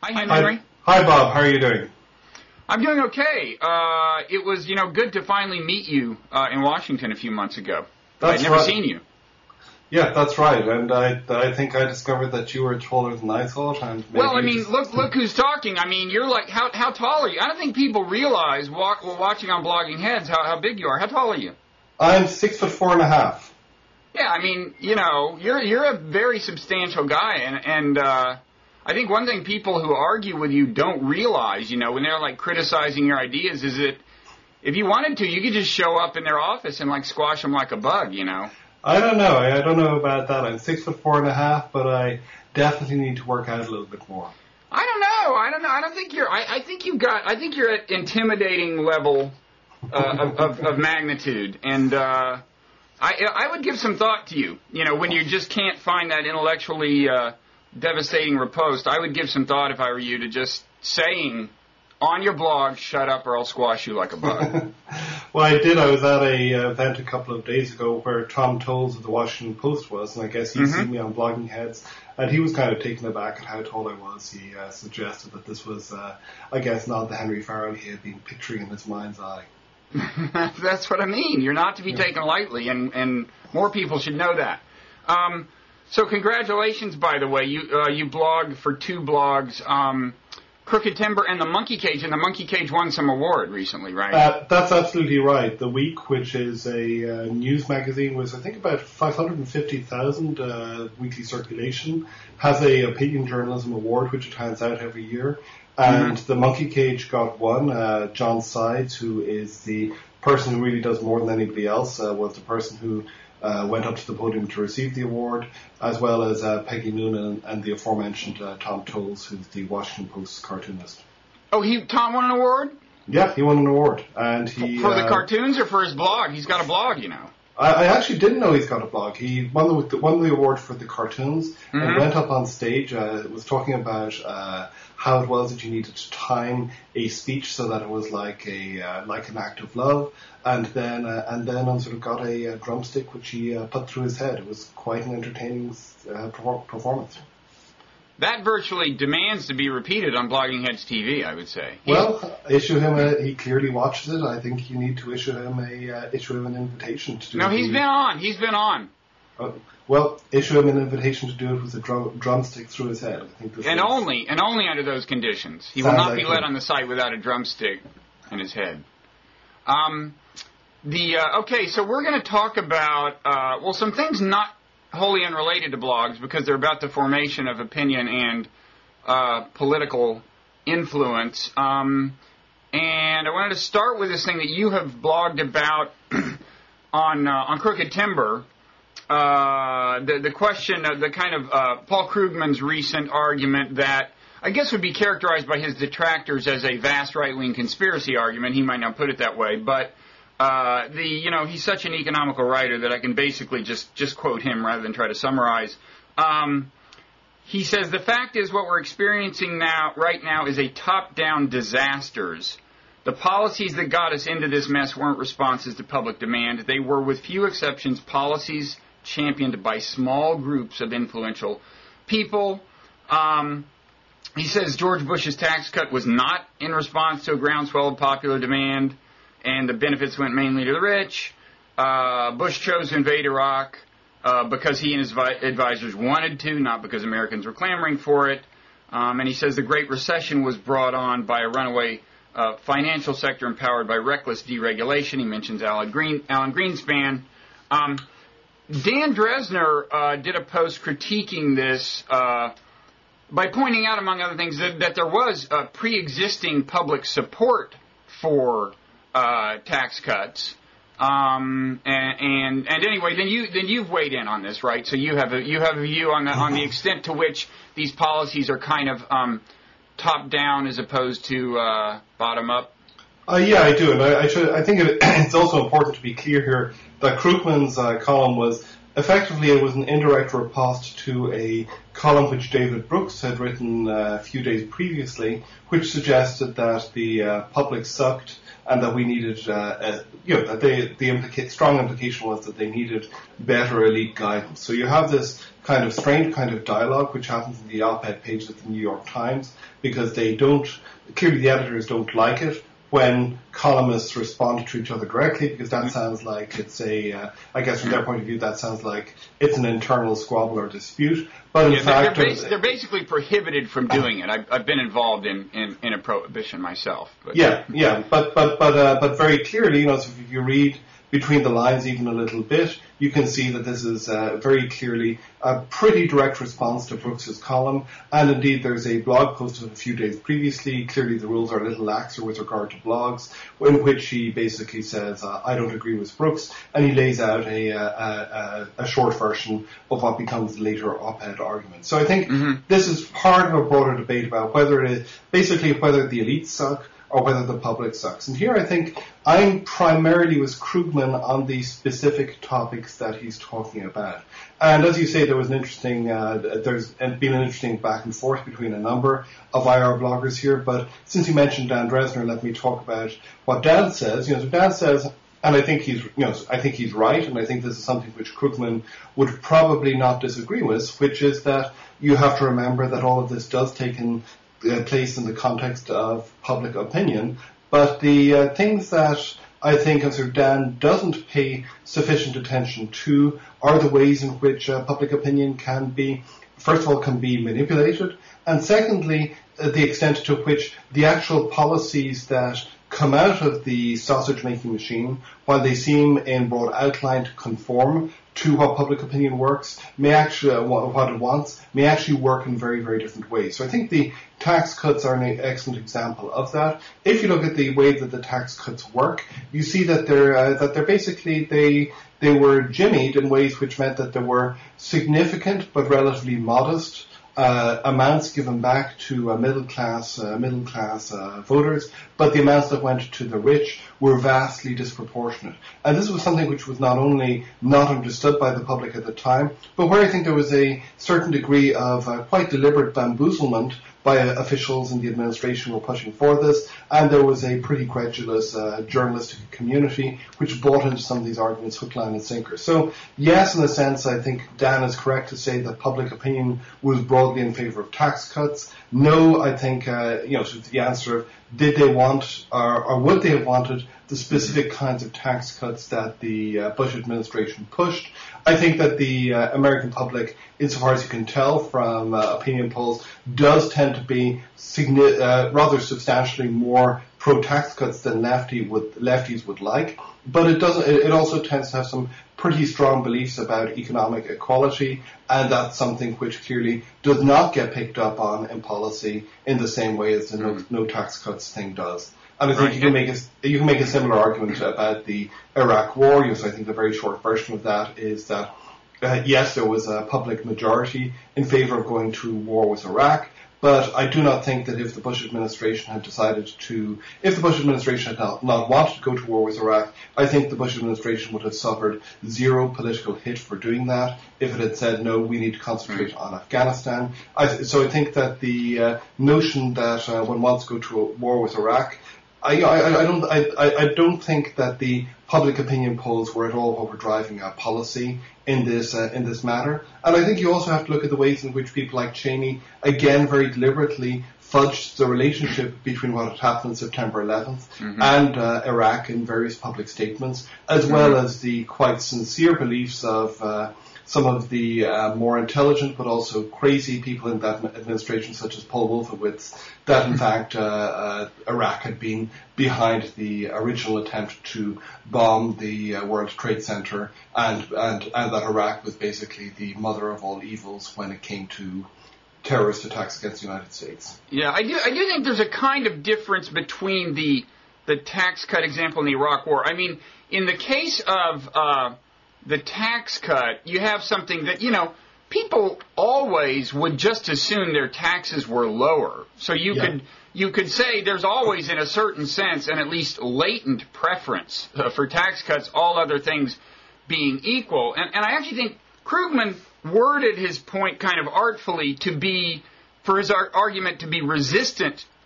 Hi, Henry. Hi, Bob. How are you doing? I'm doing okay. It was, good to finally meet you in Washington a few months ago. I'd never seen you. Yeah, that's right. And I think I discovered that you were taller than I thought. And well, look who's talking. I mean, you're like, how tall are you? I don't think people realize, watching on Blogging Heads, how big you are. How tall are you? I'm 6'4.5". Yeah, I mean, you're a very substantial guy, and I think one thing people who argue with you don't realize, when they're like criticizing your ideas, is that if you wanted to, you could just show up in their office and like squash them like a bug, I don't know. I don't know about that. I'm 6'4.5", but I definitely need to work out a little bit more. I don't know. I don't think you're. I think you're at intimidating level of magnitude, and I would give some thought to you. When you just can't find that intellectually devastating riposte, I would give some thought if I were you to just saying on your blog, "Shut up, or I'll squash you like a bug." Well, I did. I was at a event a couple of days ago where Tom Tolles of the Washington Post was, and I guess he'd seen me on Blogging Heads, and he was kind of taken aback at how tall I was. He suggested that this was, I guess, not the Henry Farrell he had been picturing in his mind's eye. That's what I mean. You're not to be taken lightly, and more people should know that. So congratulations, by the way. You blogged for two blogs, Crooked Timber and The Monkey Cage, and The Monkey Cage won some award recently, right? That's absolutely right. The Week, which is a news magazine, was I think about 550,000 weekly circulation, has a opinion journalism award which it hands out every year. And The Monkey Cage got one. John Sides, who is the person who really does more than anybody else, was the person who went up to the podium to receive the award, as well as Peggy Noonan and the aforementioned Tom Tolles, who's the Washington Post cartoonist. Oh, Tom won an award? Yeah, he won an award. And he for the cartoons or for his blog? He's got a blog, I actually didn't know he's got a blog. He won the award for the cartoons and went up on stage, was talking about how it was that you needed to time a speech so that it was like an act of love, and then sort of got a drumstick which he put through his head. It was quite an entertaining performance. That virtually demands to be repeated on Blogging Heads TV, I would say. Well, issue him he clearly watches it. I think you need to issue him an invitation to do it. No, he's been on. Well, issue him an invitation to do it with a drumstick through his head. I think only under those conditions. He will not be let on the site without a drumstick in his head. Okay, so we're going to talk about some things not wholly unrelated to blogs because they're about the formation of opinion and political influence. And I wanted to start with this thing that you have blogged about on Crooked Timber. The question of the kind of Paul Krugman's recent argument that I guess would be characterized by his detractors as a vast right-wing conspiracy argument. He might not put it that way, but he's such an economical writer that I can basically just quote him rather than try to summarize. He says, the fact is what we're experiencing right now is a top-down disasters. The policies that got us into this mess weren't responses to public demand. They were, with few exceptions, policies championed by small groups of influential people. He says George Bush's tax cut was not in response to a groundswell of popular demand, and the benefits went mainly to the rich. Bush chose to invade Iraq because he and his advisors wanted to, not because Americans were clamoring for it. And he says the Great Recession was brought on by a runaway financial sector empowered by reckless deregulation. He mentions Alan Greenspan. Dan Dresner did a post critiquing this by pointing out, among other things, that there was pre-existing public support for tax cuts. And anyway, then you've weighed in on this, right? So you have a view on the extent to which these policies are kind of top down as opposed to bottom up. Yeah, I do, and I think it's also important to be clear here that Krugman's column was effectively an indirect riposte to a column which David Brooks had written a few days previously, which suggested that the public sucked, and that we needed, that the strong implication was that they needed better elite guidance. So you have this kind of strange kind of dialogue which happens in the op-ed pages of the New York Times, because clearly the editors don't like it when columnists respond to each other directly, because that sounds like it's I guess from their point of view, that sounds like it's an internal squabble or dispute. But in fact, they're basically prohibited from doing it. I've been involved in a prohibition myself. But. But very clearly, so if you read between the lines even a little bit, you can see that this is very clearly a pretty direct response to Brooks's column. And indeed, there's a blog post of a few days previously. Clearly, the rules are a little laxer with regard to blogs, in which he basically says, I don't agree with Brooks, and he lays out a short version of what becomes the later op-ed argument. So I think this is part of a broader debate about whether the elites suck or whether the public sucks. And here I think I'm primarily with Krugman on the specific topics that he's talking about. And as you say, there was there's been an interesting back and forth between a number of IR bloggers here. But since you mentioned Dan Dresner, let me talk about what Dan says. So Dan says, and I think he's right, and I think this is something which Krugman would probably not disagree with, which is that you have to remember that all of this does take place in the context of public opinion, but the things that I think Dan doesn't pay sufficient attention to are the ways in which public opinion can be manipulated, and secondly, the extent to which the actual policies that come out of the sausage-making machine, while they seem in broad outline to conform to what public opinion works, what it wants, may actually work in very, very different ways. So I think the tax cuts are an excellent example of that. If you look at the way that the tax cuts work, you see that they're basically they were jimmied in ways which meant that there were significant but relatively modest amounts given back to middle class voters, but the amounts that went to the rich were vastly disproportionate. And this was something which was not only not understood by the public at the time, but where I think there was a certain degree of quite deliberate bamboozlement by officials in the administration who were pushing for this, and there was a pretty credulous journalistic community which bought into some of these arguments hook, line, and sinker. So, yes, in a sense, I think Dan is correct to say that public opinion was broadly in favor of tax cuts. No, I think, to the answer of did they want or would they have wanted the specific kinds of tax cuts that the Bush administration pushed. I think that the American public, insofar as you can tell from opinion polls, does tend to be rather substantially more pro-tax cuts than lefties would like. But it also tends to have some pretty strong beliefs about economic equality, and that's something which clearly does not get picked up on in policy in the same way as the no tax cuts thing does. And I think you can make a similar argument about the Iraq War. I think the very short version of that is that yes, there was a public majority in favor of going to war with Iraq, but I do not think that if the Bush administration had not wanted to go to war with Iraq, I think the Bush administration would have suffered zero political hit for doing that if it had said, no, we need to concentrate on Afghanistan. So I think that the notion that one wants to go to a war with Iraq, I don't think that the public opinion polls were at all what were driving our policy in this matter. And I think you also have to look at the ways in which people like Cheney, again, very deliberately fudged the relationship between what had happened on September 11th and Iraq in various public statements, as well as the quite sincere beliefs of some of the more intelligent but also crazy people in that administration, such as Paul Wolfowitz, that in fact Iraq had been behind the original attempt to bomb the World Trade Center, and that Iraq was basically the mother of all evils when it came to terrorist attacks against the United States. Yeah, I do think there's a kind of difference between the tax cut example in the Iraq War. I mean, in the case of the tax cut, you have something that, people always would just assume their taxes were lower. So you could say there's always, in a certain sense, an at least latent preference for tax cuts, all other things being equal. And I actually think Krugman worded his point kind of artfully for his argument to be resistant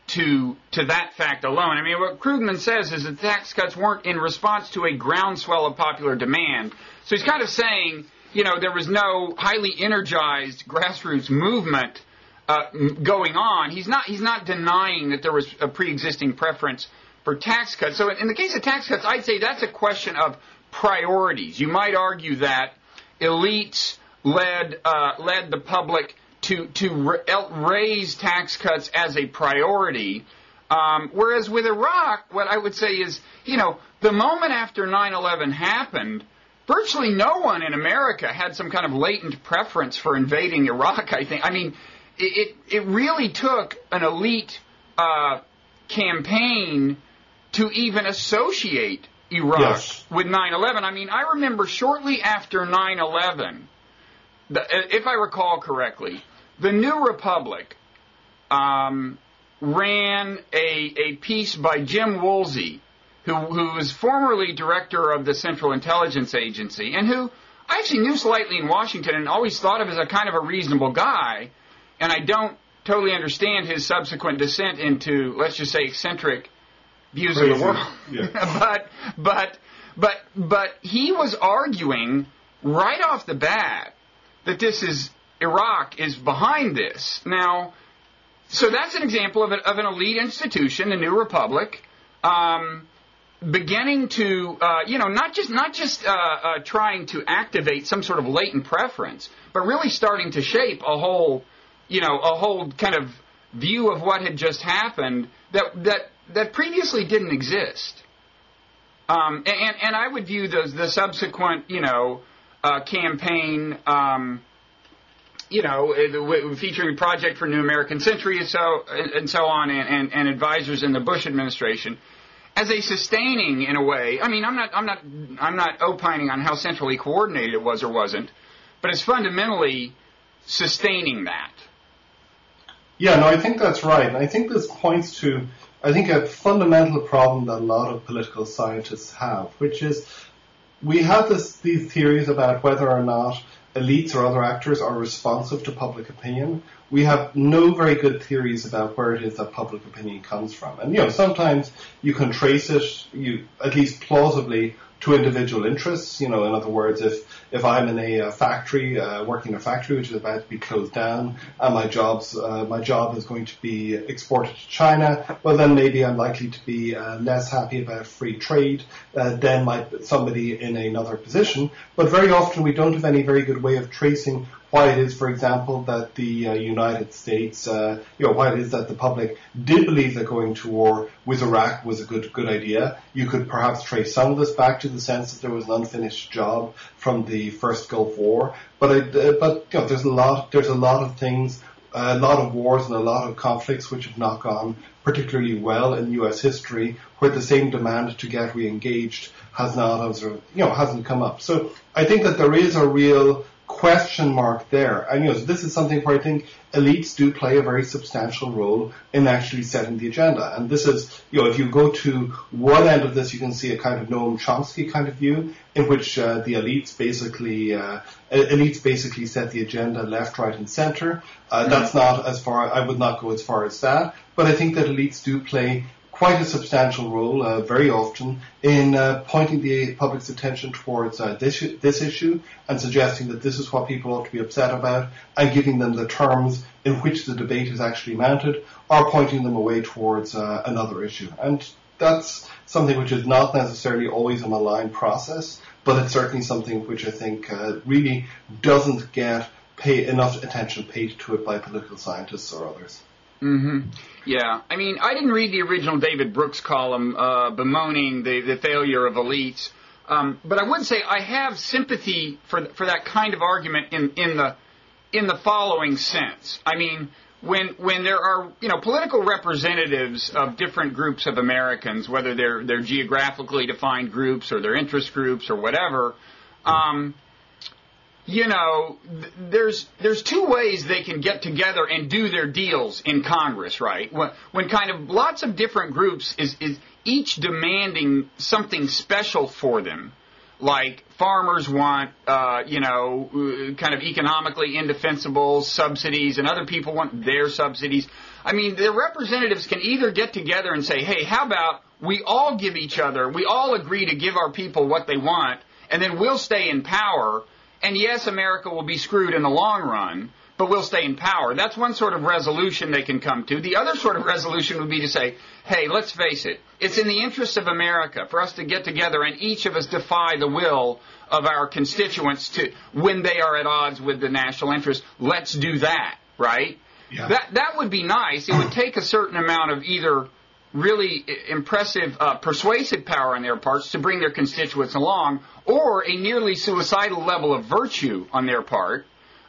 to that fact alone. I mean, what Krugman says is that tax cuts weren't in response to a groundswell of popular demand. So he's kind of saying, there was no highly energized grassroots movement going on. He's not denying that there was a pre-existing preference for tax cuts. So in the case of tax cuts, I'd say that's a question of priorities. You might argue that elites led the public to raise tax cuts as a priority, whereas with Iraq, what I would say is, the moment after 9/11 happened, virtually no one in America had some kind of latent preference for invading Iraq, I think. I mean, it really took an elite campaign to even associate Iraq with 9/11. I mean, I remember shortly after 9/11, if I recall correctly, the New Republic ran a piece by Jim Woolsey, who was formerly director of the Central Intelligence Agency, and who I actually knew slightly in Washington and always thought of as a kind of a reasonable guy, and I don't totally understand his subsequent descent into, let's just say, eccentric views of the world. Yeah. but he was arguing right off the bat that Iraq is behind this. Now, so that's an example of an elite institution, the New Republic, beginning to, not just trying to activate some sort of latent preference, but really starting to shape a whole kind of view of what had just happened that previously didn't exist. And I would view the subsequent, campaign, featuring Project for New American Century and so on, and advisors in the Bush administration, as a sustaining, in a way. I mean, I'm not opining on how centrally coordinated it was or wasn't, but it's fundamentally sustaining that. Yeah, no, I think that's right. I think this points to, a fundamental problem that a lot of political scientists have, which is we have these theories about whether or not elites or other actors are responsive to public opinion. We have no very good theories about where it is that public opinion comes from. And, sometimes you can trace it, at least plausibly, to individual interests. In other words, if I'm in a factory, working in a factory which is about to be closed down, and my job is going to be exported to China, well then maybe I'm likely to be less happy about free trade than somebody in another position. But very often we don't have any very good way of tracing why it is, for example, that the United States, why it is that the public did believe that going to war with Iraq was a good idea. You could perhaps trace some of this back to the sense that there was an unfinished job from the first Gulf War. But there's a lot of things, a lot of wars and a lot of conflicts which have not gone particularly well in U.S. history, where the same demand to get re-engaged hasn't come up. So I think that there is a real question mark there. And this is something where I think elites do play a very substantial role in actually setting the agenda. And this is, if you go to one end of this, you can see a kind of Noam Chomsky kind of view, in which the elites basically set the agenda left, right, and center. That's not as far. I would not go as far as that, but I think that elites do play quite a substantial role, very often, in pointing the public's attention towards this issue and suggesting that this is what people ought to be upset about, and giving them the terms in which the debate is actually mounted, or pointing them away towards another issue. And that's something which is not necessarily always a malign process, but it's certainly something which I think really doesn't get enough attention paid to it by political scientists or others. Mm-hmm. Yeah. I mean, I didn't read the original David Brooks column bemoaning the failure of elites, but I would say I have sympathy for that kind of argument in the following sense. I mean, when there are political representatives of different groups of Americans, whether they're geographically defined groups or they're interest groups or whatever, there's two ways they can get together and do their deals in Congress, right? When kind of lots of different groups is each demanding something special for them, like farmers want, kind of economically indefensible subsidies, and other people want their subsidies. I mean, the representatives can either get together and say, hey, how about we all agree to give our people what they want, and then we'll stay in power, and yes, America will be screwed in the long run, but we'll stay in power. That's one sort of resolution they can come to. The other sort of resolution would be to say, hey, let's face it, it's in the interest of America for us to get together and each of us defy the will of our constituents to when they are at odds with the national interest. Let's do that, right? Yeah. That would be nice. It would take a certain amount of either really impressive persuasive power on their parts to bring their constituents along, or a nearly suicidal level of virtue on their part,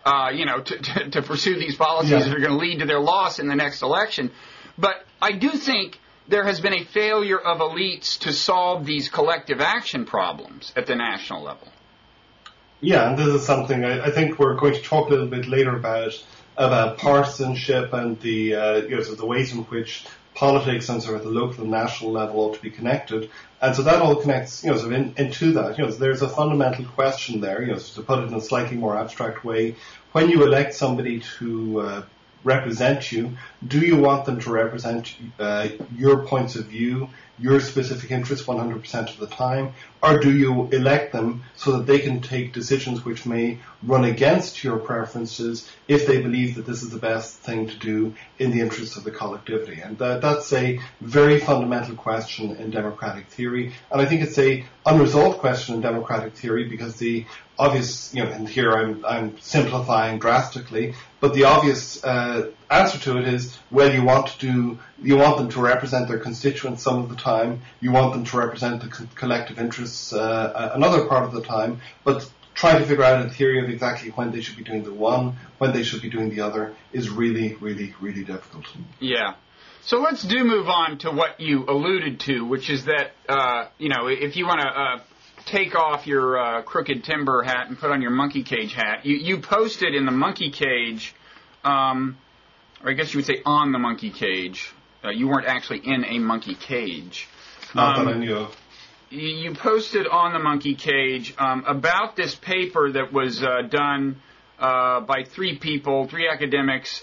to pursue these policies that are going to lead to their loss in the next election. But I do think there has been a failure of elites to solve these collective action problems at the national level. Yeah, and this is something I think we're going to talk a little bit later about partisanship and the sort of the ways in which politics and sort of the local and national level ought to be connected. And so that all connects, sort of into that. So there's a fundamental question there, to put it in a slightly more abstract way. When you elect somebody to represent you, do you want them to represent your points of view, your specific interests 100% of the time, or do you elect them so that they can take decisions which may run against your preferences if they believe that this is the best thing to do in the interests of the collectivity? And that's a very fundamental question in democratic theory, and I think it's a unresolved question in democratic theory because the obvious, and here I'm simplifying drastically, but the obvious answer to it is, well, you want them to represent their constituents some of the time, you want them to represent the collective interests another part of the time, but trying to figure out a theory of exactly when they should be doing the one, when they should be doing the other, is really, really, really difficult. Yeah. So let's move on to what you alluded to, which is that, if you want to take off your crooked timber hat and put on your monkey cage hat, you posted in the monkey cage, or I guess you would say on the monkey cage. You weren't actually in a monkey cage. Not that I knew of. You posted on the monkey cage about this paper that was done by three academics,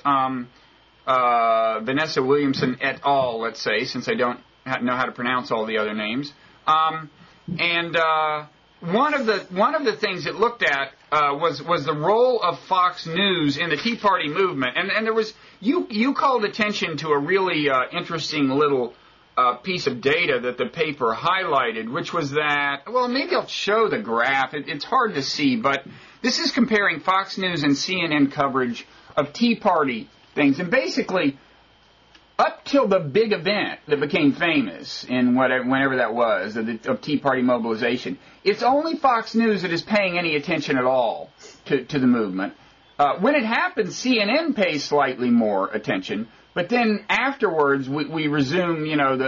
Vanessa Williamson et al., let's say, since I don't know how to pronounce all the other names. And one of the things it looked at was the role of Fox News in the Tea Party movement. And there was you called attention to a really interesting little piece of data that the paper highlighted, which was that, well, maybe I'll show the graph. It's hard to see, but this is comparing Fox News and CNN coverage of Tea Party things. And basically, up till the big event that became famous in whenever that was, of Tea Party mobilization, it's only Fox News that is paying any attention at all to the movement. When it happens, CNN pays slightly more attention. But then afterwards, we resume,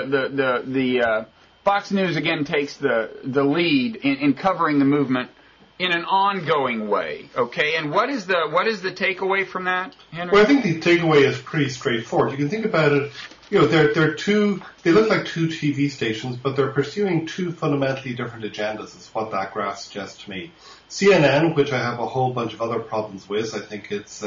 the Fox News again takes the lead in covering the movement in an ongoing way, okay? And what is the takeaway from that, Henry? Well, I think the takeaway is pretty straightforward. You can think about it, they look like two TV stations, but they're pursuing two fundamentally different agendas, is what that graph suggests to me. CNN, which I have a whole bunch of other problems with, I think it's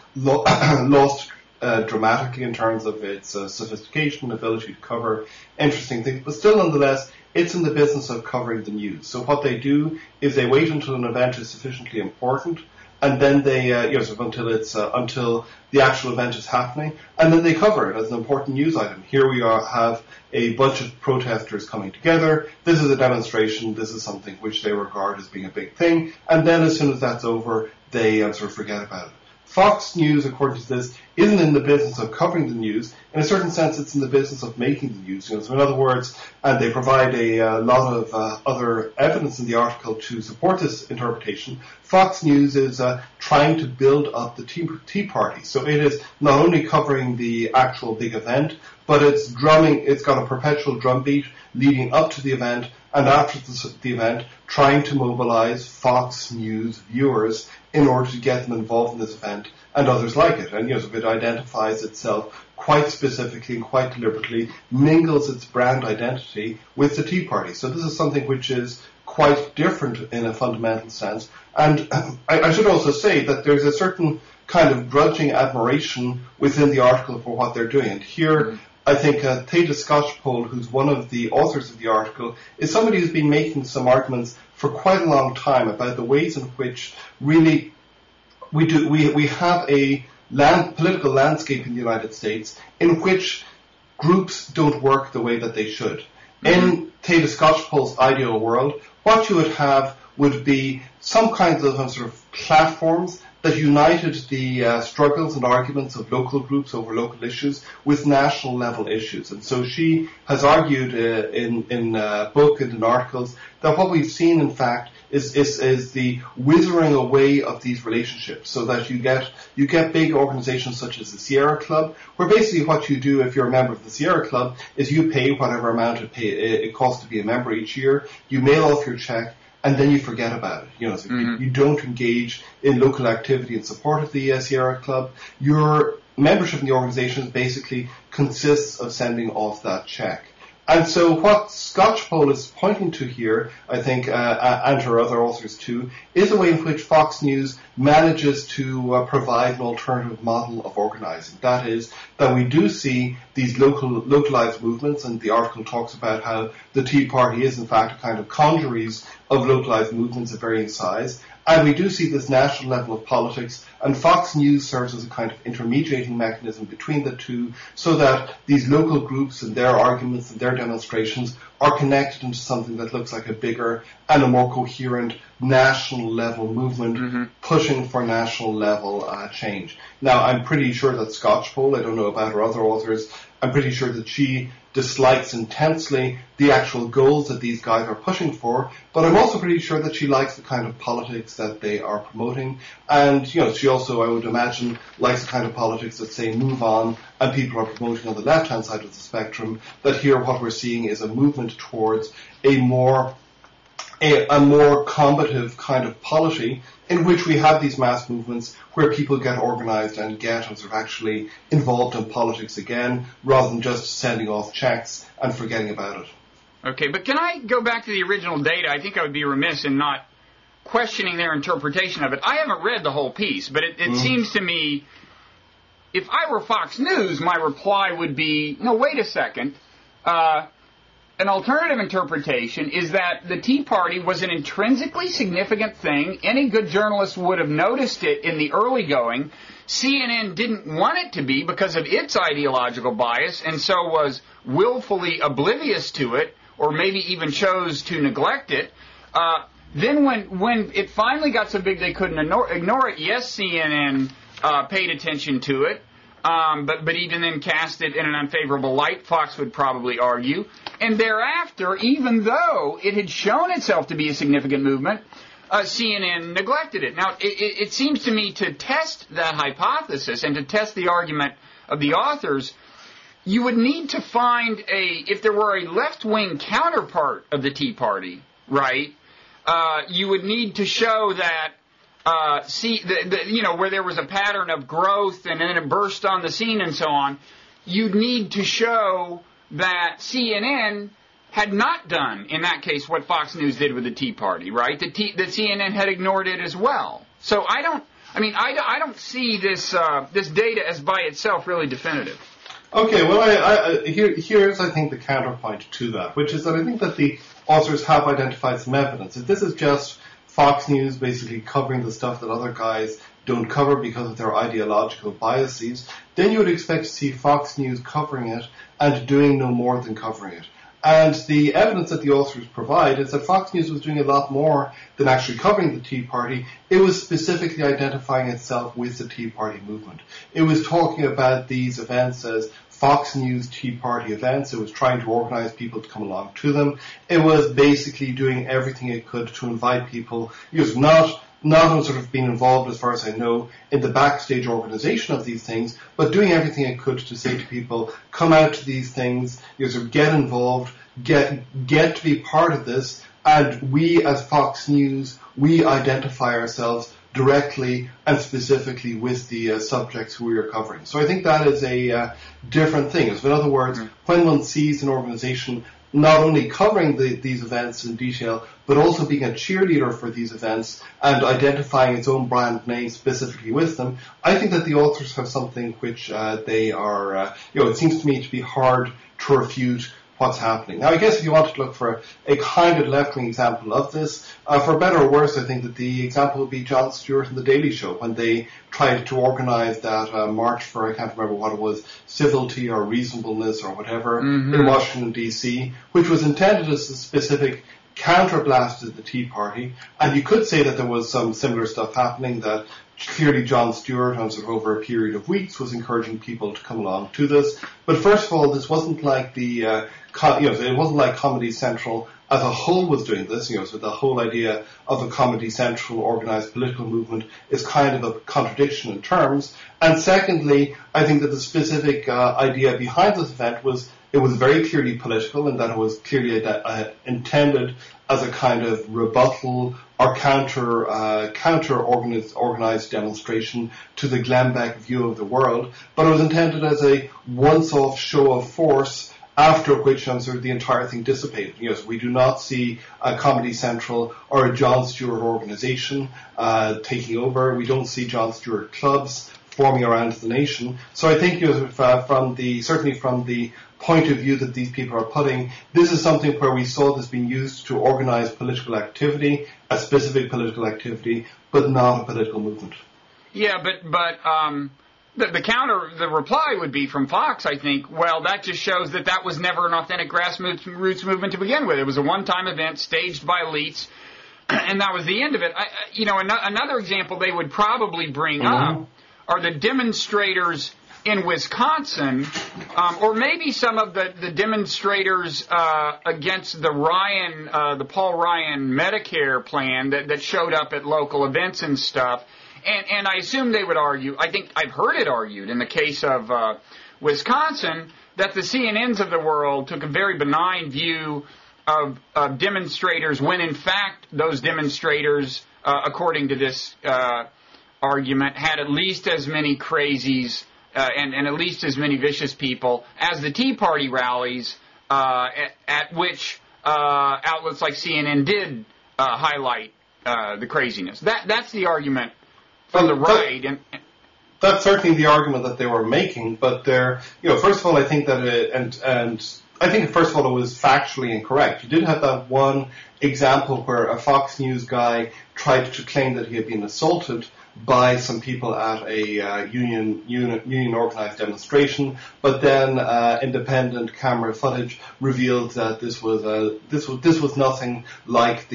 lost dramatically in terms of its sophistication, ability to cover interesting things, but still nonetheless, it's in the business of covering the news. So what they do is they wait until an event is sufficiently important, and then they, until the actual event is happening, and then they cover it as an important news item. Here we have a bunch of protesters coming together. This is a demonstration. This is something which they regard as being a big thing, and then as soon as that's over, they sort of forget about it. Fox News, according to this, isn't in the business of covering the news. In a certain sense, it's in the business of making the news. So in other words, and they provide a lot of other evidence in the article to support this interpretation, Fox News is trying to build up the Tea Party. So it is not only covering the actual big event, but it's got a perpetual drumbeat leading up to the event, and after the event, trying to mobilize Fox News viewers in order to get them involved in this event and others like it. And so it identifies itself quite specifically and quite deliberately, mingles its brand identity with the Tea Party. So this is something which is quite different in a fundamental sense. And I should also say that there's a certain kind of grudging admiration within the article for what they're doing. And here, I think Theda Skocpol, who's one of the authors of the article, is somebody who's been making some arguments for quite a long time about the ways in which really we have a political landscape in the United States in which groups don't work the way that they should. In Theda Skocpol's ideal world, what you would have would be some kinds of sort of platforms that united the struggles and arguments of local groups over local issues with national level issues. And so she has argued in book and in articles that what we've seen, in fact, is the withering away of these relationships, so that you get big organizations such as the Sierra Club, where basically what you do if you're a member of the Sierra Club is you pay whatever amount it costs to be a member each year, you mail off your check, and then you forget about it. So you don't engage in local activity in support of the Sierra Club. Your membership in the organization basically consists of sending off that check. And so what Skocpol is pointing to here, I think, and her other authors too, is a way in which Fox News manages to provide an alternative model of organizing. That is, that we do see these localized movements, and the article talks about how the Tea Party is in fact a kind of congeries of localized movements of varying size. And we do see this national level of politics, and Fox News serves as a kind of intermediating mechanism between the two, so that these local groups and their arguments and their demonstrations are connected into something that looks like a bigger and a more coherent national level movement, pushing for national level change. Now, I'm pretty sure that Skocpol, I don't know about her other authors, I'm pretty sure that she dislikes intensely the actual goals that these guys are pushing for, but I'm also pretty sure that she likes the kind of politics that they are promoting. And, she also, I would imagine, likes the kind of politics that say move on, and people are promoting on the left-hand side of the spectrum, that here what we're seeing is a movement towards a more combative kind of polity, in which we have these mass movements where people get organized and get sort of actually involved in politics again, rather than just sending off checks and forgetting about it. Okay, but can I go back to the original data? I think I would be remiss in not questioning their interpretation of it. I haven't read the whole piece, but it seems to me, if I were Fox News, my reply would be, no, wait a second. An alternative interpretation is that the Tea Party was an intrinsically significant thing. Any good journalist would have noticed it in the early going. CNN didn't want it to be because of its ideological bias, and so was willfully oblivious to it, or maybe even chose to neglect it. Then when it finally got so big they couldn't ignore it, yes, CNN paid attention to it. But even then cast it in an unfavorable light, Fox would probably argue. And thereafter, even though it had shown itself to be a significant movement, CNN neglected it. Now, it seems to me to test that hypothesis and to test the argument of the authors, you would need to find if there were a left-wing counterpart of the Tea Party, right, you would need to show that where there was a pattern of growth and then it burst on the scene and so on, you'd need to show that CNN had not done, in that case, what Fox News did with the Tea Party, right? That CNN had ignored it as well. So I don't see this data as by itself really definitive. Okay, well, here's, I think, the counterpoint to that, which is that I think that the authors have identified some evidence. If this is just Fox News basically covering the stuff that other guys don't cover because of their ideological biases, then you would expect to see Fox News covering it and doing no more than covering it. And the evidence that the authors provide is that Fox News was doing a lot more than actually covering the Tea Party. It was specifically identifying itself with the Tea Party movement. It was talking about these events as Fox News Tea Party events. It was trying to organize people to come along to them. It was basically doing everything it could to invite people. It was not sort of being involved, as far as I know, in the backstage organization of these things, but doing everything it could to say to people, come out to these things, sort of get involved, get to be part of this, and we as Fox News, we identify ourselves directly and specifically with the subjects who we are covering. So I think that is a different thing. So in other words, when one sees an organization not only covering these events in detail, but also being a cheerleader for these events and identifying its own brand name specifically with them, I think that the authors have something which they are, it seems to me to be hard to refute what's happening. Now, I guess if you wanted to look for a kind of left-wing example of this, for better or worse, I think that the example would be Jon Stewart and The Daily Show when they tried to organise that march for, I can't remember what it was, civility or reasonableness or whatever in Washington, D.C., which was intended as a specific counterblast to the Tea Party. And you could say that there was some similar stuff happening, that clearly Jon Stewart, over a period of weeks, was encouraging people to come along to this. But first of all, this wasn't like it wasn't like Comedy Central as a whole was doing this. So the whole idea of a Comedy Central organised political movement is kind of a contradiction in terms. And secondly, I think that the specific idea behind this event was it was very clearly political, and that it was clearly intended as a kind of rebuttal or counter organized demonstration to the Glenbeck view of the world, but it was intended as a once-off show of force, after which the entire thing dissipated. So we do not see a Comedy Central or a Jon Stewart organisation taking over. We don't see Jon Stewart clubs forming around the nation. So I think certainly from the point of view that these people are putting, this is something where we saw this being used to organise political activity, a specific political activity, but not a political movement. Yeah, but the reply would be from Fox, I think, well, that just shows that was never an authentic grassroots movement to begin with. It was a one-time event staged by elites, and that was the end of it. Another example they would probably bring up are the demonstrators in Wisconsin, or maybe some of the demonstrators against the Paul Ryan Medicare plan that showed up at local events and stuff. And I assume they would argue, I think I've heard it argued in the case of Wisconsin, that the CNNs of the world took a very benign view of demonstrators when in fact those demonstrators, according to this argument, had at least as many crazies and at least as many vicious people as the Tea Party rallies, at which outlets like CNN did highlight the craziness. That's the argument from the right. That's certainly the argument that they were making, but first of all, I think that I think first of all it was factually incorrect. You did have that one example where a Fox News guy tried to claim that he had been assaulted by some people at a union organized demonstration, but then independent camera footage revealed that this was nothing like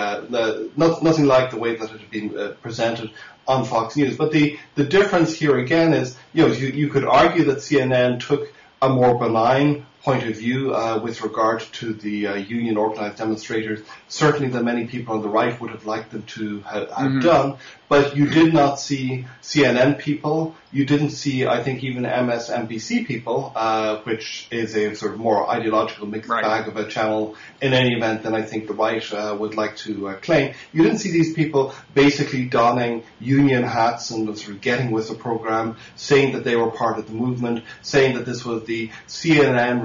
nothing like the way that it had been presented on Fox News. But the difference here again is, you could argue that CNN took a more benign point of view with regard to the union organized demonstrators, certainly than many people on the right would have liked them to have done. But you did not see CNN people. You didn't see, I think, even MSNBC people, which is a sort of more ideological mixed bag of a channel in any event than I think the right would like to claim. You didn't see these people basically donning union hats and sort of getting with the program, saying that they were part of the movement, saying that this was the CNN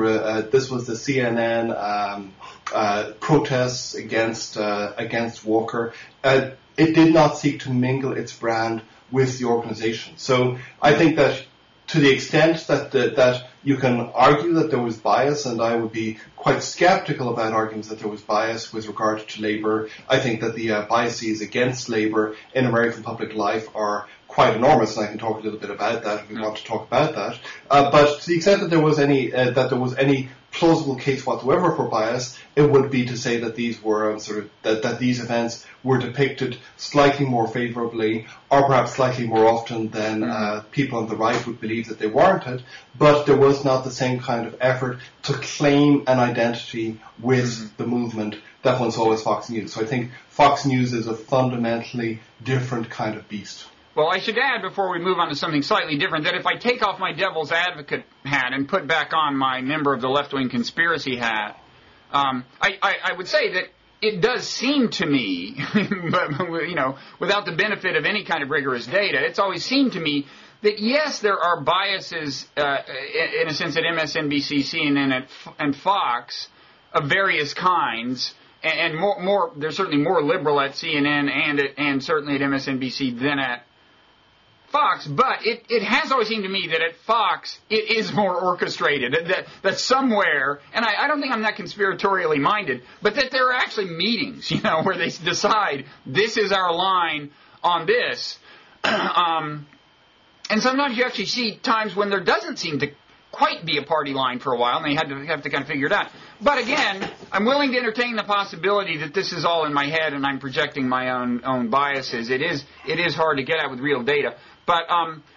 protests against Walker. It did not seek to mingle its brand with the organization. So I think that to the extent that you can argue that there was bias, and I would be quite skeptical about arguments that there was bias with regard to Labour. I think that the biases against Labour in American public life are quite enormous, and I can talk a little bit about that if we want to talk about that. But to the extent that there was any plausible case whatsoever for bias, it would be to say that these were that these events were depicted slightly more favourably, or perhaps slightly more often than people on the right would believe that they warranted. But there was not the same kind of effort to claim an identity with the movement that one saw with Fox News. So I think Fox News is a fundamentally different kind of beast. Well, I should add, before we move on to something slightly different, that if I take off my devil's advocate hat and put back on my member of the left-wing conspiracy hat, I would say that it does seem to me, but, without the benefit of any kind of rigorous data, it's always seemed to me that, yes, there are biases, in a sense, at MSNBC, CNN, and Fox, various kinds, and more. There's certainly more liberal at CNN and certainly at MSNBC than at Fox, but it has always seemed to me that at Fox it is more orchestrated, that somewhere, and I don't think I'm that conspiratorially minded, but that there are actually meetings, where they decide this is our line on this. And sometimes you actually see times when there doesn't seem to quite be a party line for a while, and they have to kind of figure it out. But again, I'm willing to entertain the possibility that this is all in my head and I'm projecting my own biases. It is hard to get at with real data. But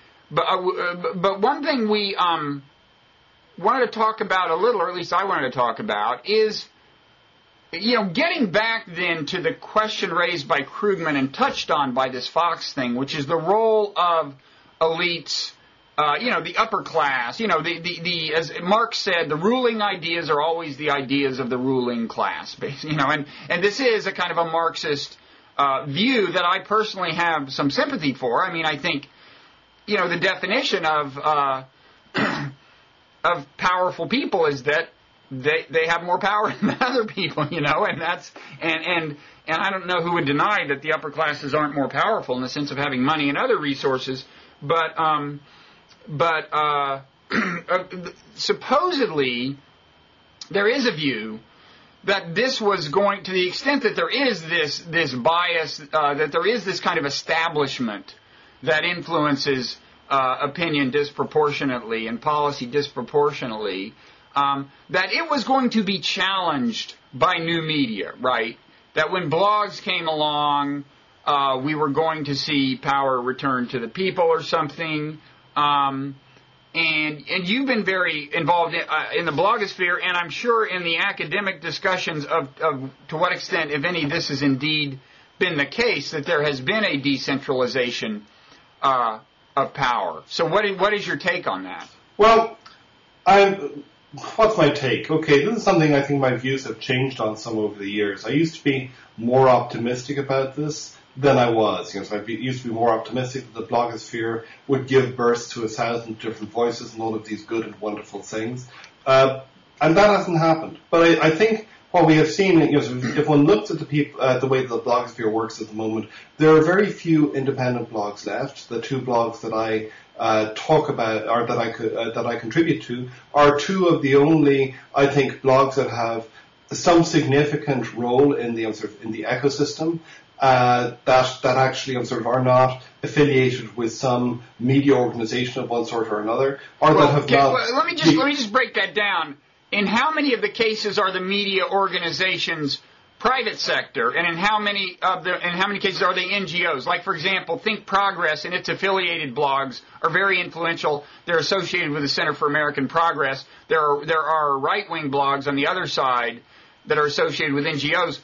one thing we wanted to talk about a little, or at least I wanted to talk about, is getting back then to the question raised by Krugman and touched on by this Fox thing, which is the role of elites, the upper class. The as Marx said, the ruling ideas are always the ideas of the ruling class. And this is a kind of a Marxist view that I personally have some sympathy for. I mean, I think. The definition of powerful people is that they have more power than other people, and that's and I don't know who would deny that the upper classes aren't more powerful in the sense of having money and other resources, but supposedly there is a view that this was going, to the extent that there is this bias, that there is this kind of establishment that influences opinion disproportionately and policy disproportionately, that it was going to be challenged by new media, right? That when blogs came along, we were going to see power return to the people or something. And you've been very involved in the blogosphere, and I'm sure in the academic discussions of to what extent, if any, this has indeed been the case, that there has been a decentralization of power. So what is your take on that? Well, what's my take? Okay, this is something I think my views have changed on some over the years. I used to be more optimistic about this than I was. So I used to be more optimistic that the blogosphere would give birth to 1,000 different voices and all of these good and wonderful things. And that hasn't happened. But I think what we have seen, if one looks at the way the blogosphere works at the moment, there are very few independent blogs left. The two blogs that I talk about, or that I contribute to, are two of the only, I think, blogs that have some significant role in the ecosystem. That actually are not affiliated with some media organization of one sort or another, or that have not. Let me just break that down. In how many of the cases are the media organizations private sector, and in how many cases are they NGOs? Like, for example, Think Progress and its affiliated blogs are very influential. They're associated with the Center for American Progress. There are right-wing blogs on the other side that are associated with NGOs.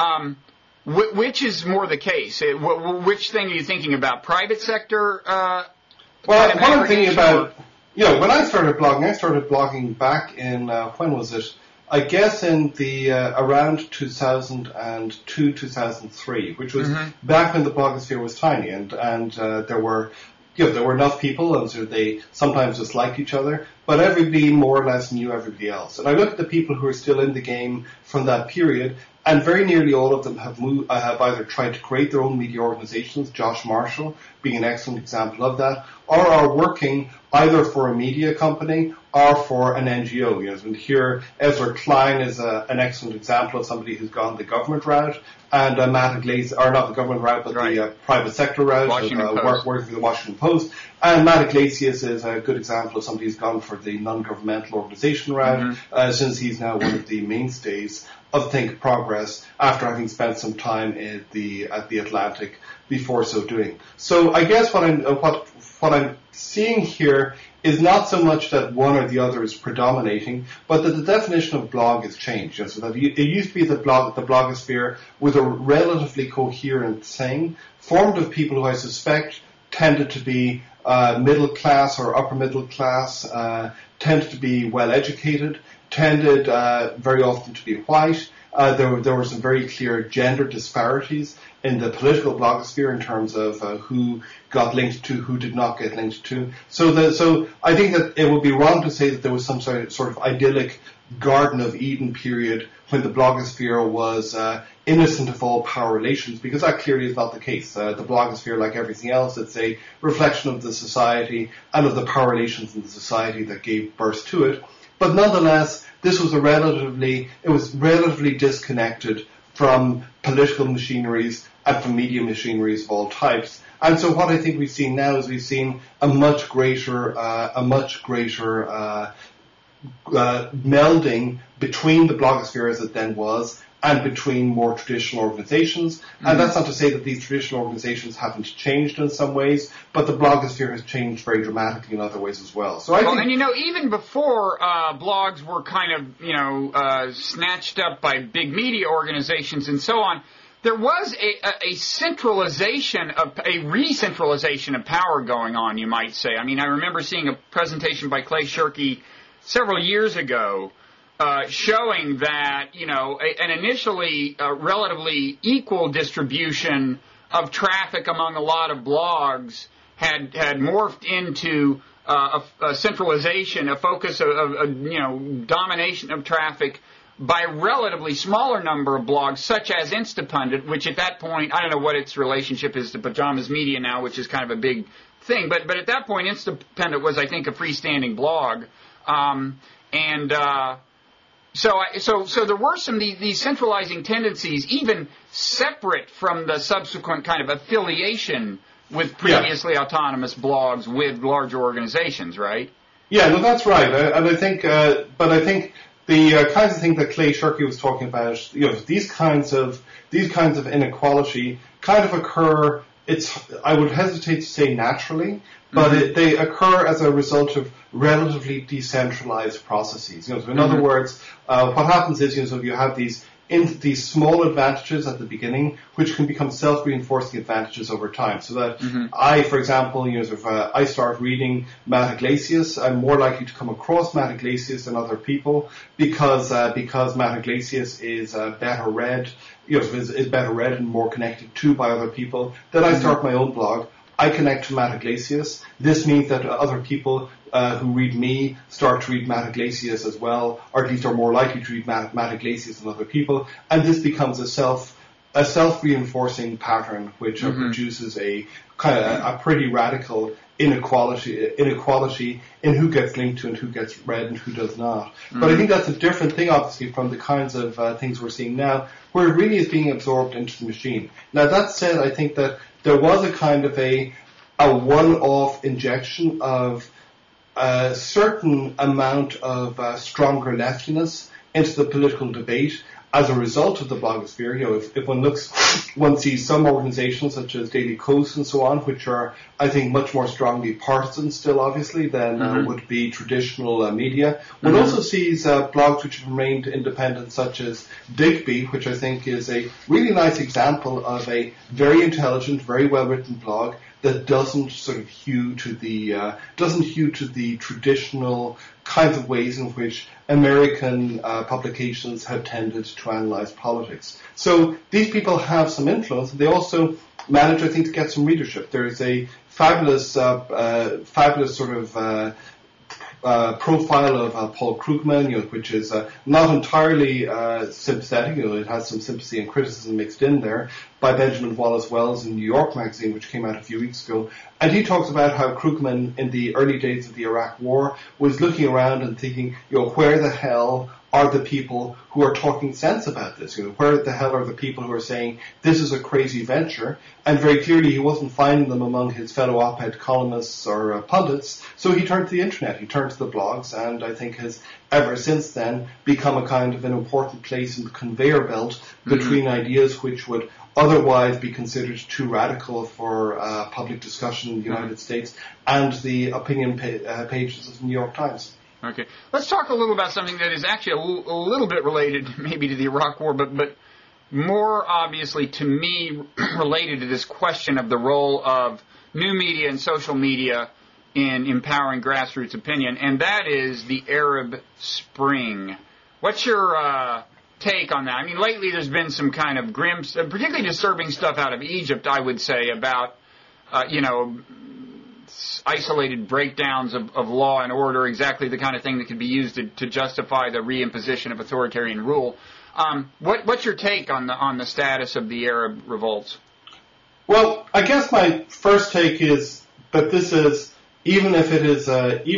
Which is more the case? Which thing are you thinking about? Private sector? Well, what I'm thinking about, when I started blogging back in, when was it? I guess in the around 2002, 2003, which was back when the blogosphere was tiny, and there were enough people, and so they sometimes disliked each other, but everybody more or less knew everybody else. And I look at the people who are still in the game from that period, and very nearly all of them have either tried to create their own media organizations, Josh Marshall being an excellent example of that, or are working either for a media company or for an NGO. And here Ezra Klein is an excellent example of somebody who's gone the government route, and Matt Iglesias, or not the government route, but the private sector route, working for the Washington Post. And Matt Iglesias is a good example of somebody who's gone for the non-governmental organization route, since he's now one of the mainstays of Think Progress after having spent some time at the Atlantic before so doing. So I guess what I'm seeing here is not so much that one or the other is predominating, but that the definition of blog has changed. So that it used to be that the blogosphere was a relatively coherent thing, formed of people who I suspect tended to be middle class or upper middle class, tended to be well educated, tended very often to be white, There were some very clear gender disparities in the political blogosphere in terms of who got linked to, who did not get linked to. So I think that it would be wrong to say that there was some sort of idyllic Garden of Eden period when the blogosphere was innocent of all power relations, because that clearly is not the case. The blogosphere, like everything else, it's a reflection of the society and of the power relations in the society that gave birth to it. But nonetheless, this was relatively disconnected from political machineries and from media machineries of all types. And so what I think we've seen now is we've seen a much greater melding between the blogosphere as it then was and between more traditional organizations. Mm-hmm. And that's not to say that these traditional organizations haven't changed in some ways, but the blogosphere has changed very dramatically in other ways as well. So I think, and even before blogs were kind of, snatched up by big media organizations and so on, there was a re-centralization of power going on, you might say. I mean, I remember seeing a presentation by Clay Shirky several years ago showing that, an initially relatively equal distribution of traffic among a lot of blogs had morphed into a centralization, a focus of domination of traffic by a relatively smaller number of blogs, such as Instapundit, which at that point, I don't know what its relationship is to Pajamas Media now, which is kind of a big thing, but at that point, Instapundit was, I think, a freestanding blog. So there were some these centralizing tendencies, even separate from the subsequent kind of affiliation with previously autonomous blogs with larger organizations, right? Yeah, no, that's right. And I think, I think the kinds of things that Clay Shirky was talking about, these kinds of inequality kind of occur. I would hesitate to say naturally, but they occur as a result of relatively decentralized processes. So in other words, what happens is, you have these small advantages at the beginning, which can become self-reinforcing advantages over time. So that I, for example, I start reading Matt Iglesias, I'm more likely to come across Matt Iglesias than other people because Matt Iglesias is better read, is better read and more connected to by other people. Then I start my own blog. I connect to Matt Iglesias. This means that other people who read me start to read Matt Iglesias as well, or at least are more likely to read Matt Iglesias than other people. And this becomes a self-reinforcing pattern, which produces a kind of a pretty radical inequality in who gets linked to and who gets read and who does not. But I think that's a different thing, obviously, from the kinds of things we're seeing now, where it really is being absorbed into the machine. Now, that said, I think that there was a kind of a one-off injection of a certain amount of stronger leftiness into the political debate as a result of the blogosphere. If one looks, one sees some organizations such as Daily Kos and so on, which are, I think, much more strongly partisan still, obviously, than would be traditional media. One also sees blogs which have remained independent, such as Digby, which I think is a really nice example of a very intelligent, very well-written blog that doesn't sort of hew to the traditional kinds of ways in which American publications have tended to analyze politics. So these people have some influence, and they also manage, I think, to get some readership. There is a fabulous sort of profile of Paul Krugman, which is not entirely sympathetic. It has some sympathy and criticism mixed in there, by Benjamin Wallace Wells in New York Magazine, which came out a few weeks ago. And he talks about how Krugman, in the early days of the Iraq War, was looking around and thinking, where the hell are the people who are talking sense about this? Where the hell are the people who are saying this is a crazy venture? And very clearly he wasn't finding them among his fellow op-ed columnists or pundits, so he turned to the internet, he turned to the blogs, and I think has ever since then become a kind of an important place in the conveyor belt between ideas which would otherwise be considered too radical for public discussion in the United States and the opinion pages of the New York Times. Okay. Let's talk a little about something that is actually a little bit related maybe to the Iraq War, but more obviously to me related to this question of the role of new media and social media in empowering grassroots opinion, and that is the Arab Spring. What's your take on that? I mean, lately there's been some kind of grim, particularly disturbing stuff out of Egypt, I would say, about, isolated breakdowns of law and order, exactly the kind of thing that could be used to justify the reimposition of authoritarian rule. What's your take on the status of the Arab revolts? Well, I guess my first take is that this is, even if it is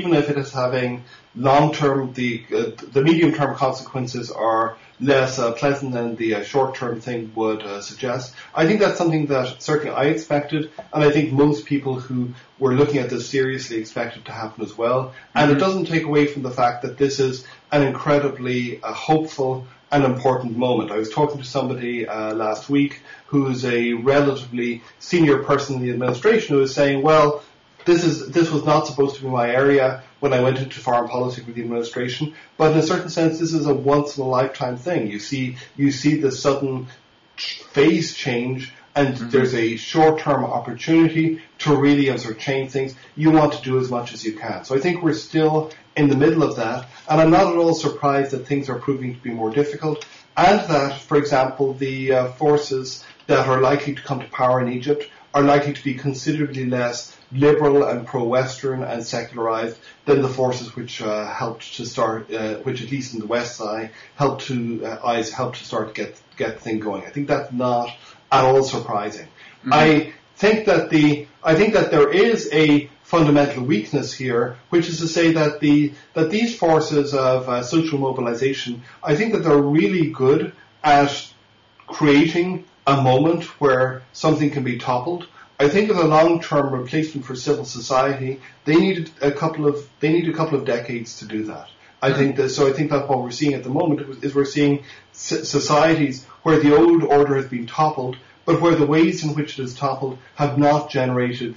having long-term, the medium-term consequences are less pleasant than the short-term thing would suggest. I think that's something that certainly I expected, and I think most people who were looking at this seriously expected to happen as well. And it doesn't take away from the fact that this is an incredibly hopeful and important moment. I was talking to somebody last week who's a relatively senior person in the administration who was saying, well, this was not supposed to be my area when I went into foreign policy with the administration, but in a certain sense, this is a once-in-a-lifetime thing. You see the sudden phase change, and there's a short-term opportunity to really sort of change things. You want to do as much as you can. So I think we're still in the middle of that, and I'm not at all surprised that things are proving to be more difficult, and that, for example, the forces that are likely to come to power in Egypt are likely to be considerably less liberal and pro-Western and secularized than the forces which helped to start, which at least in the West side helped to start to get the thing going. I think that's not at all surprising. Mm-hmm. I think that there is a fundamental weakness here, which is to say that these forces of social mobilization, I think that they're really good at creating a moment where something can be toppled. I think as a long-term replacement for civil society, they need a couple of decades to do that. I think that what we're seeing at the moment is we're seeing societies where the old order has been toppled, but where the ways in which it is toppled have not generated